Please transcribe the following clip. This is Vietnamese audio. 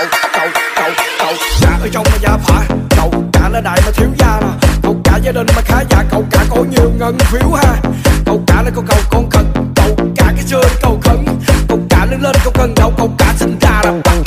Cậu cả ở trong mà gia phả, cậu cả là đại mà thiếu gia nè, cậu cả gia đình mà khá giả, cậu cả có nhiều ngân phiếu ha. Cậu cả là con khẩn, cậu cả cái chơi cậu khẩn, cậu cả lớn lên cậu cần đâu, cậu cả sinh ra là bắt